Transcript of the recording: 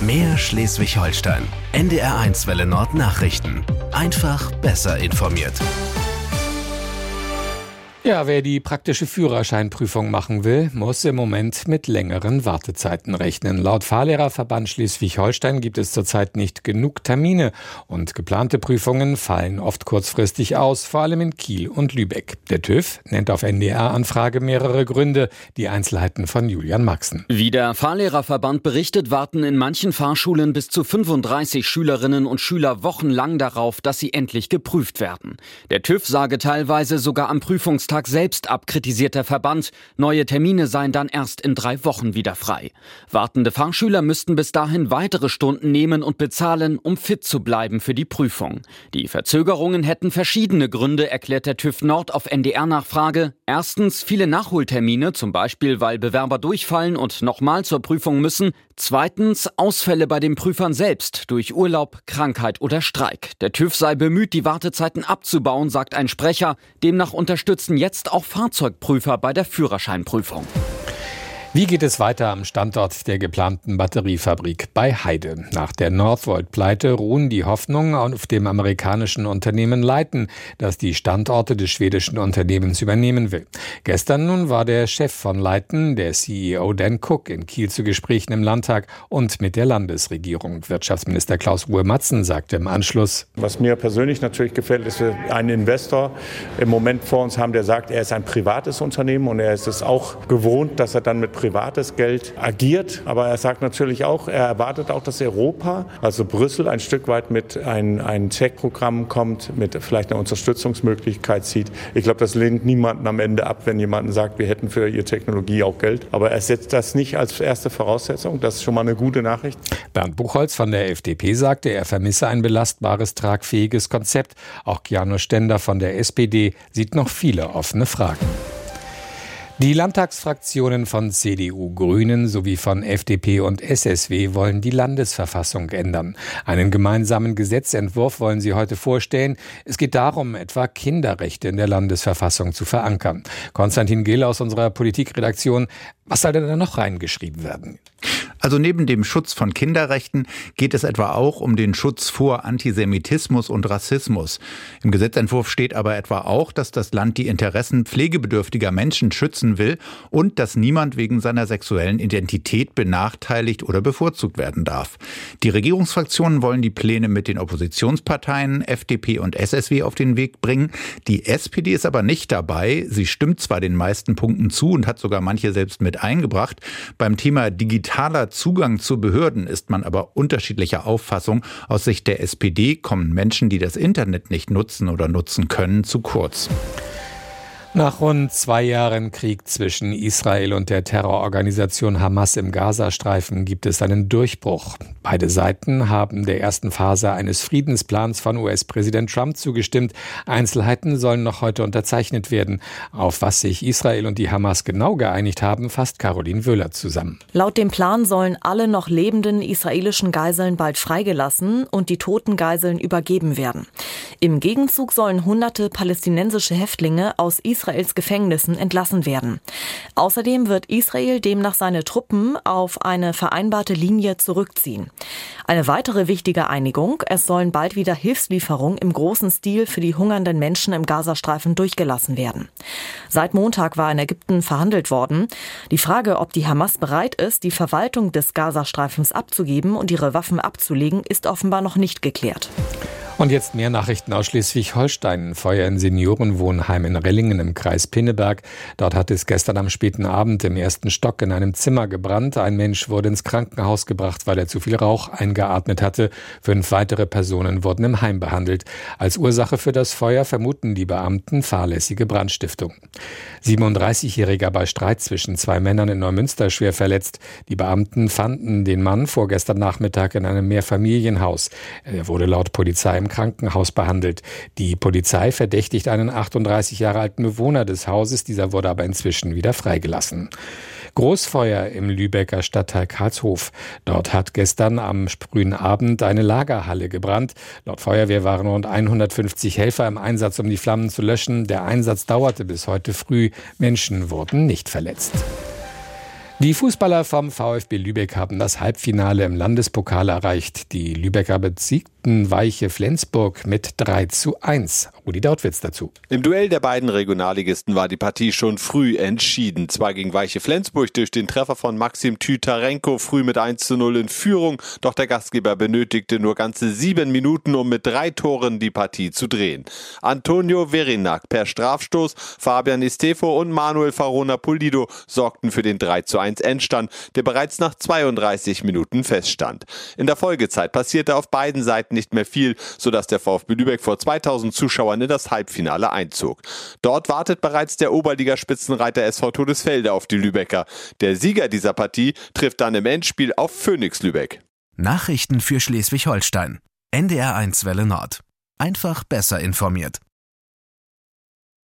Mehr Schleswig-Holstein. NDR1 Welle Nord Nachrichten. Einfach besser informiert. Ja, wer die praktische Führerscheinprüfung machen will, muss im Moment mit längeren Wartezeiten rechnen. Laut Fahrlehrerverband Schleswig-Holstein gibt es zurzeit nicht genug Termine und geplante Prüfungen fallen oft kurzfristig aus, vor allem in Kiel und Lübeck. Der TÜV nennt auf NDR-Anfrage mehrere Gründe, die Einzelheiten von Julian Maxen. Wie der Fahrlehrerverband berichtet, warten in manchen Fahrschulen bis zu 35 Schülerinnen und Schüler wochenlang darauf, dass sie endlich geprüft werden. Der TÜV sage teilweise sogar am Prüfungstag selbst ab, kritisiert der Verband. Neue Termine seien dann erst in 3 Wochen wieder frei. Wartende Fahrschüler müssten bis dahin weitere Stunden nehmen und bezahlen, um fit zu bleiben für die Prüfung. Die Verzögerungen hätten verschiedene Gründe, erklärt der TÜV Nord auf NDR-Nachfrage. Erstens viele Nachholtermine, zum Beispiel weil Bewerber durchfallen und nochmal zur Prüfung müssen. Zweitens Ausfälle bei den Prüfern selbst durch Urlaub, Krankheit oder Streik. Der TÜV sei bemüht, die Wartezeiten abzubauen, sagt ein Sprecher. Demnach unterstützen jetzt auch Fahrzeugprüfer bei der Führerscheinprüfung. Wie geht es weiter am Standort der geplanten Batteriefabrik bei Heide? Nach der Northvolt-Pleite ruhen die Hoffnungen auf dem amerikanischen Unternehmen Leiten, das die Standorte des schwedischen Unternehmens übernehmen will. Gestern nun war der Chef von Leiten, der CEO Dan Cook, in Kiel zu Gesprächen im Landtag und mit der Landesregierung. Wirtschaftsminister Klaus Ruhe-Matzen sagte im Anschluss: Was mir persönlich natürlich gefällt, ist, dass wir einen Investor im Moment vor uns haben, der sagt, er ist ein privates Unternehmen und er ist es auch gewohnt, dass er dann mit privates Geld agiert. Aber er sagt natürlich auch, er erwartet auch, dass Europa, also Brüssel, ein Stück weit mit ein Tech-Programm kommt, mit vielleicht eine Unterstützungsmöglichkeit zieht. Ich glaube, das lehnt niemanden am Ende ab, wenn jemand sagt, wir hätten für ihre Technologie auch Geld. Aber er setzt das nicht als erste Voraussetzung. Das ist schon mal eine gute Nachricht. Bernd Buchholz von der FDP sagte, er vermisse ein belastbares, tragfähiges Konzept. Auch Kiano Stender von der SPD sieht noch viele offene Fragen. Die Landtagsfraktionen von CDU, Grünen sowie von FDP und SSW wollen die Landesverfassung ändern. Einen gemeinsamen Gesetzentwurf wollen sie heute vorstellen. Es geht darum, etwa Kinderrechte in der Landesverfassung zu verankern. Konstantin Gill aus unserer Politikredaktion, was soll denn da noch reingeschrieben werden? Also neben dem Schutz von Kinderrechten geht es etwa auch um den Schutz vor Antisemitismus und Rassismus. Im Gesetzentwurf steht aber etwa auch, dass das Land die Interessen pflegebedürftiger Menschen schützen will und dass niemand wegen seiner sexuellen Identität benachteiligt oder bevorzugt werden darf. Die Regierungsfraktionen wollen die Pläne mit den Oppositionsparteien FDP und SSW auf den Weg bringen. Die SPD ist aber nicht dabei. Sie stimmt zwar den meisten Punkten zu und hat sogar manche selbst mit eingebracht. Beim Thema digitaler Zugang zu Behörden ist man aber unterschiedlicher Auffassung. Aus Sicht der SPD kommen Menschen, die das Internet nicht nutzen oder nutzen können, zu kurz. Nach rund 2 Jahren Krieg zwischen Israel und der Terrororganisation Hamas im Gazastreifen gibt es einen Durchbruch. Beide Seiten haben der ersten Phase eines Friedensplans von US-Präsident Trump zugestimmt. Einzelheiten sollen noch heute unterzeichnet werden. Auf was sich Israel und die Hamas genau geeinigt haben, fasst Caroline Wöhler zusammen. Laut dem Plan sollen alle noch lebenden israelischen Geiseln bald freigelassen und die toten Geiseln übergeben werden. Im Gegenzug sollen hunderte palästinensische Häftlinge aus Israels Gefängnissen entlassen werden. Außerdem wird Israel demnach seine Truppen auf eine vereinbarte Linie zurückziehen. Eine weitere wichtige Einigung: Es sollen bald wieder Hilfslieferungen im großen Stil für die hungernden Menschen im Gazastreifen durchgelassen werden. Seit Montag war in Ägypten verhandelt worden. Die Frage, ob die Hamas bereit ist, die Verwaltung des Gazastreifens abzugeben und ihre Waffen abzulegen, ist offenbar noch nicht geklärt. Und jetzt mehr Nachrichten aus Schleswig-Holstein. Feuer in Seniorenwohnheim in Rellingen im Kreis Pinneberg. Dort hat es gestern am späten Abend im 1. Stock in einem Zimmer gebrannt. Ein Mensch wurde ins Krankenhaus gebracht, weil er zu viel Rauch eingeatmet hatte. 5 weitere Personen wurden im Heim behandelt. Als Ursache für das Feuer vermuten die Beamten fahrlässige Brandstiftung. 37-Jähriger bei Streit zwischen 2 Männern in Neumünster schwer verletzt. Die Beamten fanden den Mann vorgestern Nachmittag in einem Mehrfamilienhaus. Er wurde laut Polizei im Krankenhaus behandelt. Die Polizei verdächtigt einen 38 Jahre alten Bewohner des Hauses. Dieser wurde aber inzwischen wieder freigelassen. Großfeuer im Lübecker Stadtteil Karlshof. Dort hat gestern am frühen Abend eine Lagerhalle gebrannt. Laut Feuerwehr waren rund 150 Helfer im Einsatz, um die Flammen zu löschen. Der Einsatz dauerte bis heute früh. Menschen wurden nicht verletzt. Die Fußballer vom VfB Lübeck haben das Halbfinale im Landespokal erreicht. Die Lübecker besiegten Weiche Flensburg mit 3:1. Rudi Dautwitz dazu. Im Duell der beiden Regionalligisten war die Partie schon früh entschieden. Zwar ging Weiche Flensburg durch den Treffer von Maxim Tytarenko früh mit 1:0 in Führung, doch der Gastgeber benötigte nur ganze 7 Minuten, um mit 3 Toren die Partie zu drehen. Antonio Verinak per Strafstoß, Fabian Istefo und Manuel Farona Pulido sorgten für den 3:1 Endstand, der bereits nach 32 Minuten feststand. In der Folgezeit passierte auf beiden Seiten nicht mehr viel, sodass der VfB Lübeck vor 2000 Zuschauern in das Halbfinale einzog. Dort wartet bereits der Oberligaspitzenreiter SV Todesfelde auf die Lübecker. Der Sieger dieser Partie trifft dann im Endspiel auf Phoenix Lübeck. Nachrichten für Schleswig-Holstein. NDR 1 Welle Nord. Einfach besser informiert.